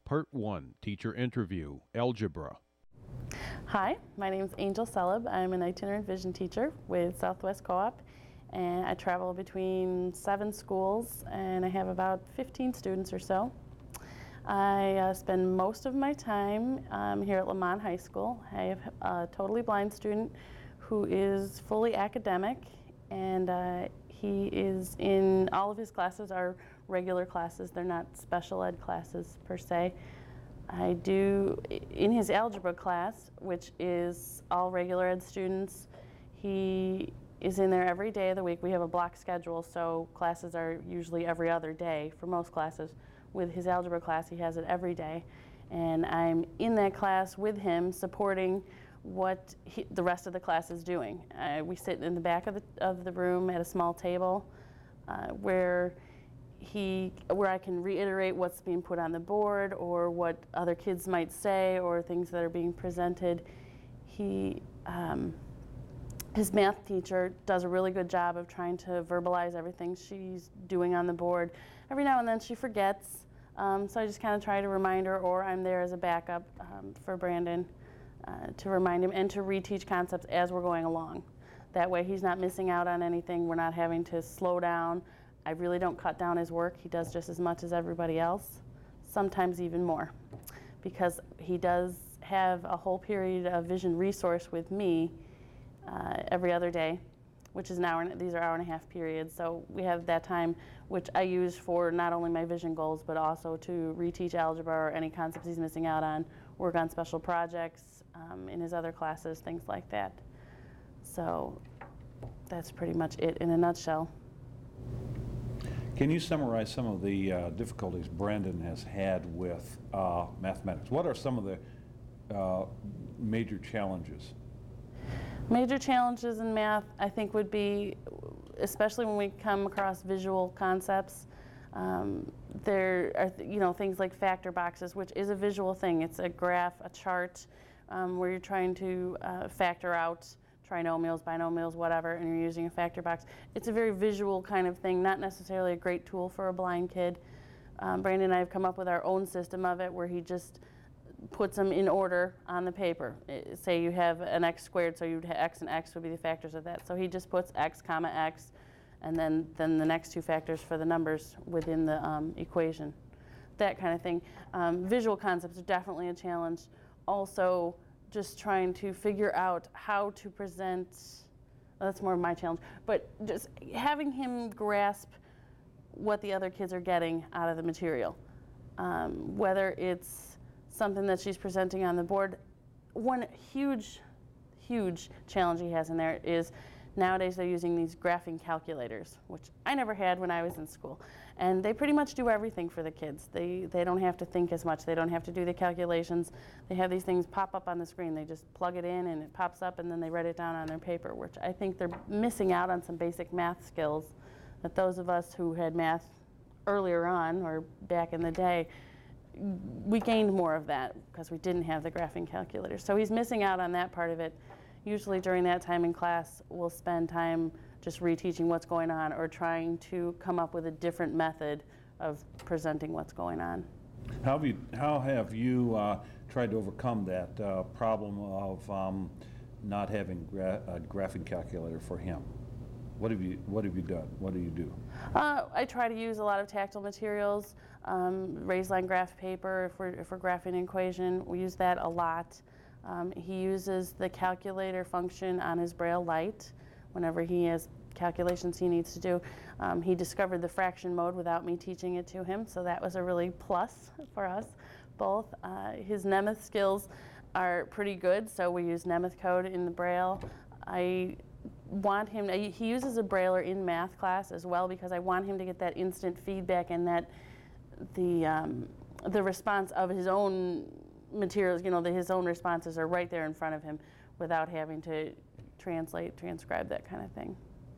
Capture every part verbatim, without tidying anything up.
Part one, Teacher Interview, Algebra. Hi, my name is Angel Celeb. I'm an itinerant vision teacher with Southwest Co-op, and I travel between seven schools, and I have about fifteen students or so. I uh, spend most of my time um, here at Lamont High School. I have a totally blind student who is fully academic, and uh, he is in, all of his classes are regular classes. They're not special ed classes per se. I do, in his algebra class, which is all regular ed students, he is in there every day of the week. We have a block schedule, so classes are usually every other day for most classes. With his algebra class, he has it every day. And I'm in that class with him, supporting what he, the rest of the class is doing. Uh, we sit in the back of the, of the room at a small table uh, where he, where I can reiterate what's being put on the board or what other kids might say or things that are being presented. He, um, his math teacher does a really good job of trying to verbalize everything she's doing on the board. Every now and then she forgets, um, so I just kind of try to remind her, or I'm there as a backup um, for Brandon uh, to remind him and to reteach concepts as we're going along. That way he's not missing out on anything. We're not having to slow down. I really don't cut down his work. He does just as much as everybody else, sometimes even more, because he does have a whole period of vision resource with me uh, every other day, which is an hour, and these are hour and a half periods. So we have that time, which I use for not only my vision goals, but also to reteach algebra or any concepts he's missing out on, work on special projects um, in his other classes, things like that. So that's pretty much it in a nutshell. Can you summarize some of the uh, difficulties Brandon has had with uh, mathematics? What are some of the uh, major challenges? Major challenges in math, I think, would be, especially when we come across visual concepts, um, there are th you know things like factor boxes, which is a visual thing. It's a graph, a chart, um, where you're trying to uh, factor out trinomials, binomials, whatever, and you're using a factor box. It's a very visual kind of thing, not necessarily a great tool for a blind kid. Um, Brandon and I have come up with our own system of it where he just puts them in order on the paper. It, say you have an x squared, so you'd have x and x would be the factors of that. So he just puts x comma x, and then, then the next two factors for the numbers within the um, equation. That kind of thing. Um, visual concepts are definitely a challenge. Also, just trying to figure out how to present, well, that's more of my challenge, but just having him grasp what the other kids are getting out of the material. Um, whether it's something that she's presenting on the board. One huge, huge challenge he has in there is nowadays they're using these graphing calculators, which I never had when I was in school. And they pretty much do everything for the kids. They, they don't have to think as much. They don't have to do the calculations. They have these things pop up on the screen. They just plug it in and it pops up and then they write it down on their paper, which I think they're missing out on some basic math skills that those of us who had math earlier on or back in the day, we gained more of that because we didn't have the graphing calculator. So he's missing out on that part of it. Usually during that time in class, we'll spend time just reteaching what's going on or trying to come up with a different method of presenting what's going on. How have you, how have you uh, tried to overcome that uh, problem of um, not having gra a graphing calculator for him? What have you, what have you done? What do you do? Uh, I try to use a lot of tactile materials, um, raised line graph paper if we're, if we're graphing an equation. We use that a lot. Um, he uses the calculator function on his Braille Lite whenever he has calculations he needs to do. Um, he discovered the fraction mode without me teaching it to him, so that was a really plus for us both. Uh, his Nemeth skills are pretty good, so we use Nemeth code in the Braille. I want him, to, he uses a Brailler in math class as well because I want him to get that instant feedback and that the, um, the response of his own materials, you know, the, his own responses are right there in front of him without having to translate, transcribe, that kind of thing.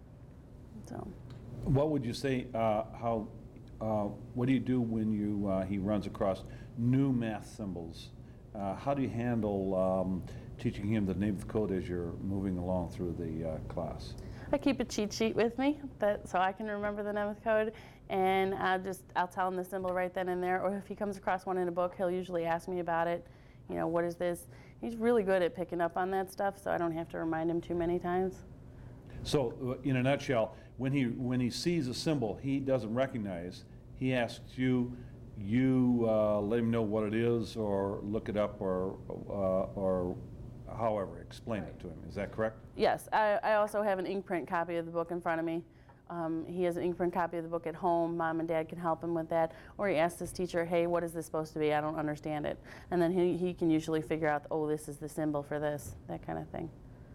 So, what would you say, uh, how, uh, what do you do when you, uh, he runs across new math symbols? Uh, how do you handle um, teaching him the name of the code as you're moving along through the uh, class? I keep a cheat sheet with me that so I can remember the Nemeth code, and I'll just I'll tell him the symbol right then and there. Or if he comes across one in a book, he'll usually ask me about it. You know, what is this? He's really good at picking up on that stuff, so I don't have to remind him too many times. So, uh, in a nutshell, when he when he sees a symbol he doesn't recognize, he asks you, you uh, let him know what it is, or look it up, or uh, or however, explain it to him. Is that correct? Yes, I, I also have an ink print copy of the book in front of me. Um, he has an ink print copy of the book at home. Mom and Dad can help him with that. Or he asks his teacher, hey, what is this supposed to be? I don't understand it. And then he, he can usually figure out, oh, this is the symbol for this, that kind of thing.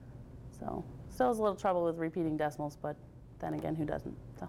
So, still has a little trouble with repeating decimals, but then again, who doesn't? So.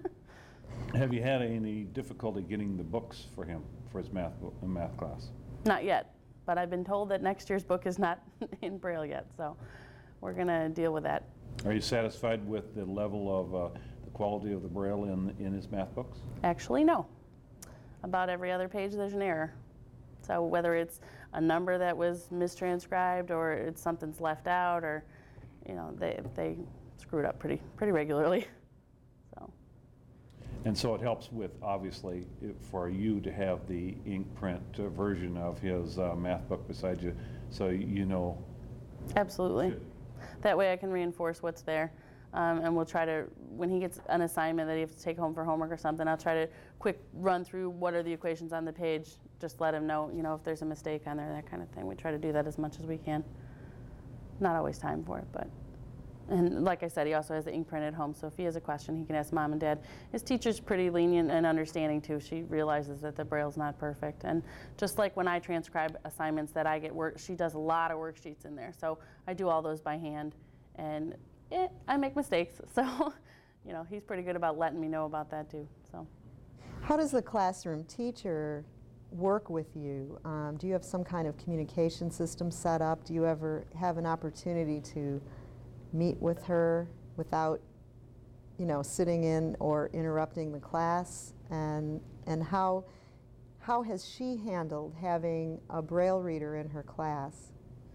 Have you had any difficulty getting the books for him for his math book, math class? Not yet, but I've been told that next year's book is not in Braille yet, so we're going to deal with that. Are you satisfied with the level of uh, the quality of the Braille in in his math books? Actually, no. About every other page there's an error. So whether it's a number that was mistranscribed, or it's something's left out, or you know, they they screw it up pretty pretty regularly. So. And so it helps with, obviously, it- for you to have the ink print uh, version of his uh, math book beside you, so you know. Absolutely. That way I can reinforce what's there. Um, and we'll try to, when he gets an assignment that he has to take home for homework or something, I'll try to quick run through what are the equations on the page, just let him know, you know, if there's a mistake on there, that kind of thing. We try to do that as much as we can. Not always time for it, but. And like I said, he also has the ink print at home, so if he has a question, he can ask Mom and Dad. His teacher's pretty lenient and understanding too. She realizes that the Braille's not perfect. And just like when I transcribe assignments that I get work, she does a lot of worksheets in there. So I do all those by hand, and eh, I make mistakes. So, you know, he's pretty good about letting me know about that too. So. How does the classroom teacher work with you? Um, do you have some kind of communication system set up? Do you ever have an opportunity to meet with her without, you know, sitting in or interrupting the class? And and how how has she handled having a Braille reader in her class?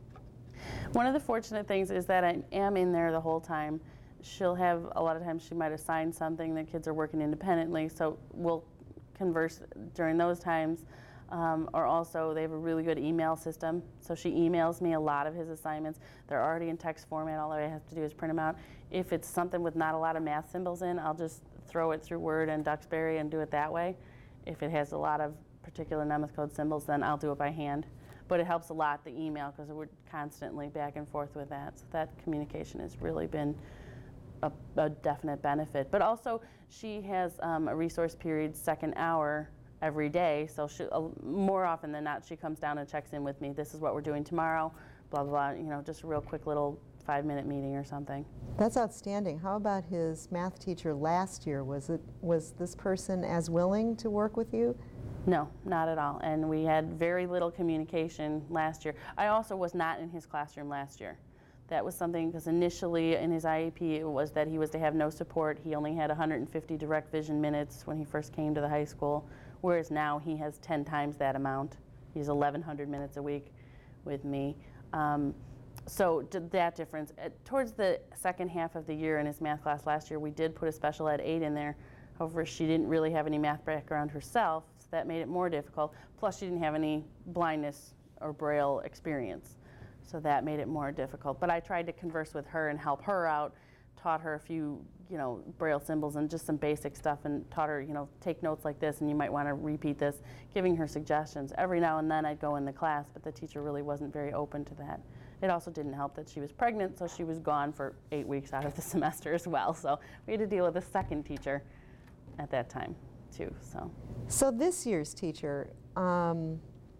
One of the fortunate things is that I am in there the whole time. She'll have, a lot of times she might assign something, the kids are working independently, so we'll converse during those times. Um, or also, they have a really good email system, so she emails me a lot of his assignments. They're already in text format. All I have to do is print them out. If it's something with not a lot of math symbols in, I'll just throw it through Word and Duxbury and do it that way. If it has a lot of particular Nemeth code symbols, then I'll do it by hand. But it helps a lot, the email, because we're constantly back and forth with that. So that communication has really been a, a definite benefit. But also, she has um, a resource period second hour every day, so she, uh, more often than not, she comes down and checks in with me. This is what we're doing tomorrow, blah, blah, blah, you know, just a real quick little five-minute meeting or something. That's outstanding. How about his math teacher last year? Was it was this person as willing to work with you? No, not at all, and we had very little communication last year. I also was not in his classroom last year. That was something, because initially in his I E P it was that he was to have no support. He only had one hundred fifty direct vision minutes when he first came to the high school, whereas now he has ten times that amount. He's eleven hundred minutes a week with me. Um, so that difference. At, towards the second half of the year in his math class last year, we did put a special ed aide in there. However, she didn't really have any math background herself, so that made it more difficult. Plus, she didn't have any blindness or Braille experience. So that made it more difficult. But I tried to converse with her and help her out, taught her a few, you know, Braille symbols and just some basic stuff, and taught her, you know, take notes like this and you might want to repeat this, giving her suggestions. Every now and then I'd go in the class, but the teacher really wasn't very open to that. It also didn't help that she was pregnant, so she was gone for eight weeks out of the semester as well. So we had to deal with a second teacher at that time too. So, So this year's teacher, um,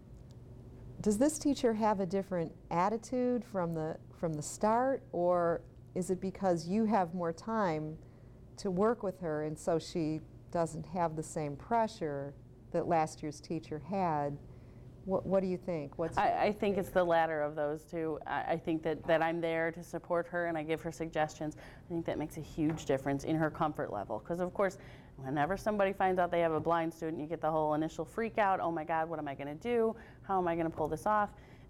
does this teacher have a different attitude from the from the start, or is it because you have more time to work with her and so she doesn't have the same pressure that last year's teacher had? What, what do you think? What's I, I think it's the latter of those two. I, I think that, that I'm there to support her and I give her suggestions. I think that makes a huge difference in her comfort level. Because of course, whenever somebody finds out they have a blind student, you get the whole initial freak out. Oh my God, what am I going to do? How am I going to pull this off?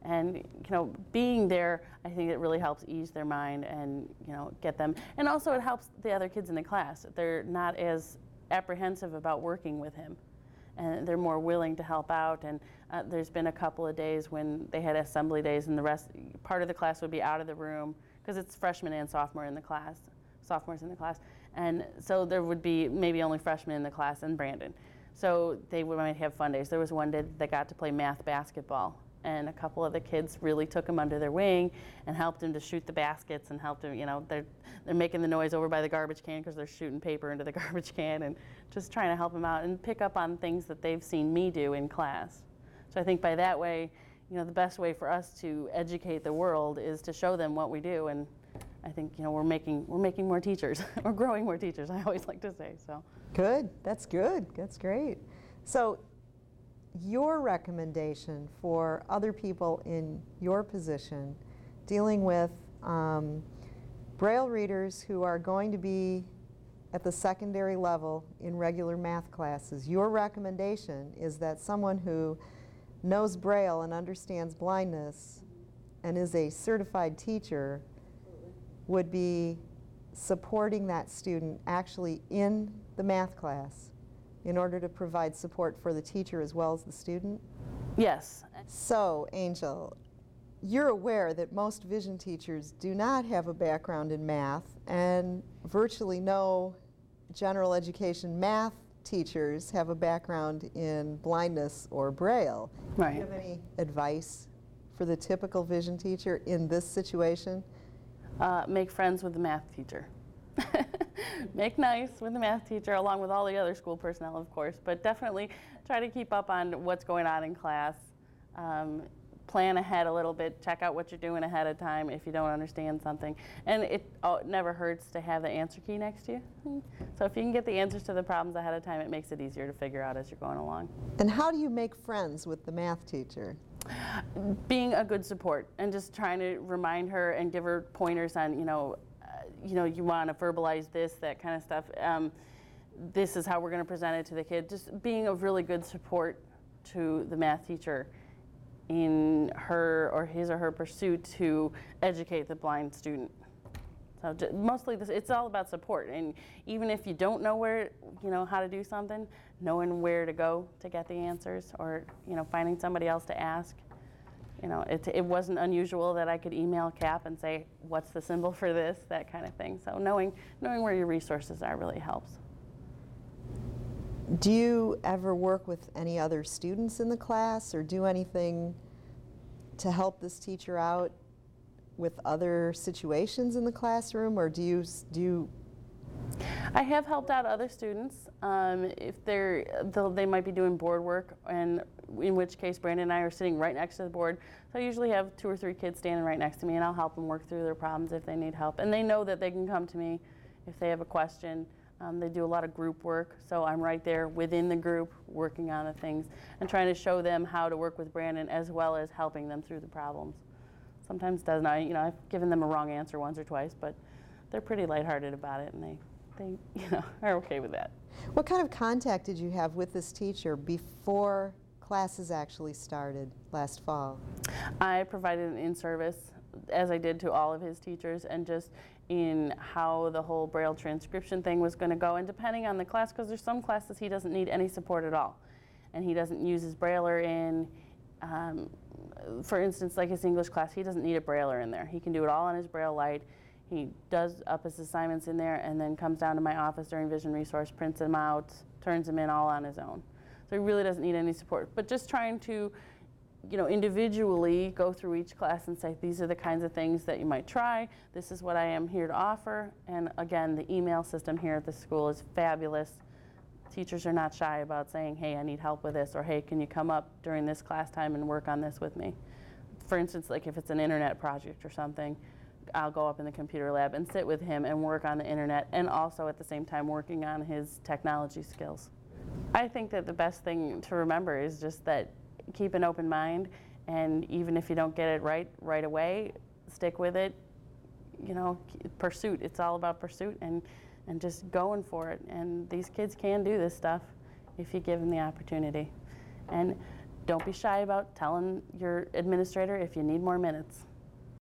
And, you know, being there, I think it really helps ease their mind and, you know, get them. And also it helps the other kids in the class. They're not as apprehensive about working with him. And they're more willing to help out. And uh, there's been a couple of days when they had assembly days and the rest, part of the class would be out of the room, because it's freshmen and sophomore in the class, sophomores in the class. And so there would be maybe only freshmen in the class and Brandon. So they would, might have fun days. There was one day that got to play math basketball. And a couple of the kids really took him under their wing and helped him to shoot the baskets and helped him, you know, they're, they're making the noise over by the garbage can because they're shooting paper into the garbage can and just trying to help him out and pick up on things that they've seen me do in class. So I think by that way, you know, the best way for us to educate the world is to show them what we do. And I think, you know, we're making, we're making more teachers. We're growing more teachers, I always like to say, so. Good, that's good, that's great. So your recommendation for other people in your position dealing with um, Braille readers who are going to be at the secondary level in regular math classes, your recommendation is that someone who knows Braille and understands blindness and is a certified teacher would be supporting that student actually in the math class in order to provide support for the teacher as well as the student? Yes. So, Angel, you're aware that most vision teachers do not have a background in math, and virtually no general education math teachers have a background in blindness or Braille. Right. Do you have any advice for the typical vision teacher in this situation? Uh, make friends with the math teacher. Make nice with the math teacher, along with all the other school personnel, of course, but definitely try to keep up on what's going on in class. Um, plan ahead a little bit, check out what you're doing ahead of time if you don't understand something. And it, oh, it never hurts to have the answer key next to you. So if you can get the answers to the problems ahead of time, it makes it easier to figure out as you're going along. And how do you make friends with the math teacher? Being a good support and just trying to remind her and give her pointers on, you know, uh, you know, you want to verbalize this, that kind of stuff. Um, this is how we're going to present it to the kid. Just being a really good support to the math teacher in her or his or her pursuit to educate the blind student. So j mostly this, it's all about support. And even if you don't know where, you know, how to do something, knowing where to go to get the answers, or, you know, finding somebody else to ask. You know, it, it wasn't unusual that I could email CAP and say, what's the symbol for this, that kind of thing. So knowing, knowing where your resources are really helps. Do you ever work with any other students in the class or do anything to help this teacher out with other situations in the classroom, or do you, do you I have helped out other students. Um, if they're, they'll- they might be doing board work, and in which case Brandon and I are sitting right next to the board. So I usually have two or three kids standing right next to me, and I'll help them work through their problems if they need help. And they know that they can come to me if they have a question. Um, they do a lot of group work, so I'm right there within the group working on the things and trying to show them how to work with Brandon as well as helping them through the problems. Sometimes it doesn't, I, you know, I've given them a wrong answer once or twice, but they're pretty lighthearted about it, and they, they, you know, are okay with that. What kind of contact did you have with this teacher before classes actually started last fall? I provided an in-service, as I did to all of his teachers, and just in how the whole Braille transcription thing was going to go, and depending on the class, because there's some classes he doesn't need any support at all, and he doesn't use his Brailler in, um, for instance, like his English class, he doesn't need a Brailler in there. He can do it all on his Braille Lite. He does up his assignments in there and then comes down to my office during Vision Resource, prints them out, turns them in all on his own. So he really doesn't need any support. But just trying to, you know, individually go through each class and say, these are the kinds of things that you might try. This is what I am here to offer. And again, the email system here at the school is fabulous. Teachers are not shy about saying, hey, I need help with this, or hey, can you come up during this class time and work on this with me? For instance, like if it's an internet project or something, I'll go up in the computer lab and sit with him and work on the internet, and also at the same time working on his technology skills. I think that the best thing to remember is just that keep an open mind, and even if you don't get it right right away, stick with it. You know, pursuit, it's all about pursuit, and, and just going for it. And these kids can do this stuff if you give them the opportunity. And don't be shy about telling your administrator if you need more minutes.